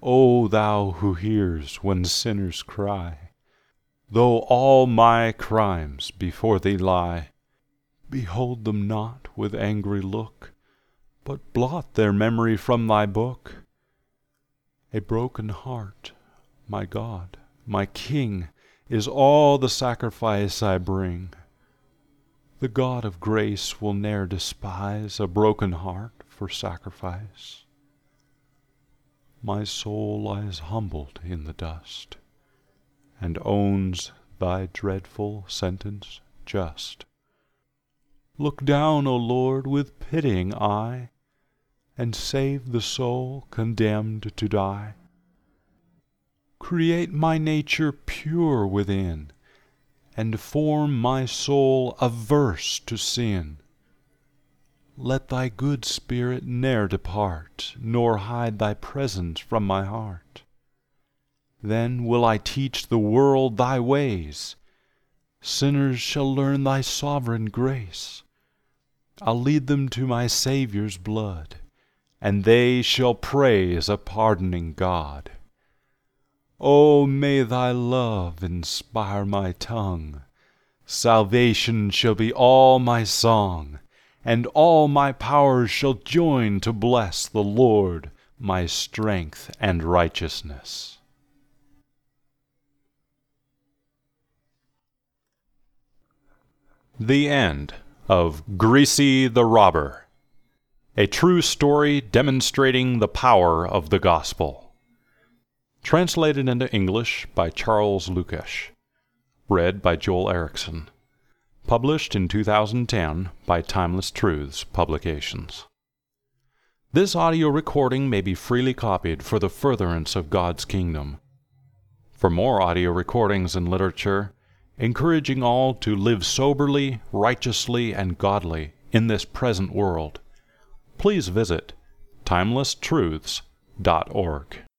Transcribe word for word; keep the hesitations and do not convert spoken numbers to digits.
O Thou who hears when sinners cry, though all my crimes before Thee lie, behold them not with angry look, but blot their memory from Thy book. A broken heart, my God, my King, is all the sacrifice I bring. The God of grace will ne'er despise a broken heart for sacrifice. My soul lies humbled in the dust, and owns Thy dreadful sentence just. Look down, O Lord, with pitying eye, and save the soul condemned to die. Create my nature pure within, and form my soul averse to sin. Let Thy good Spirit ne'er depart, nor hide Thy presence from my heart. Then will I teach the world Thy ways. Sinners shall learn Thy sovereign grace. I'll lead them to my Saviour's blood, and they shall praise a pardoning God. Oh, may Thy love inspire my tongue. Salvation shall be all my song, and all my powers shall join to bless the Lord, my strength and righteousness. The End of Greasy the Robber, a true story demonstrating the power of the gospel. Translated into English by Charles Lukash. Read by Joel Erickson. Published in two thousand ten by Timeless Truths Publications. This audio recording may be freely copied for the furtherance of God's kingdom. For more audio recordings and literature, encouraging all to live soberly, righteously, and godly in this present world, please visit timeless truths dot org.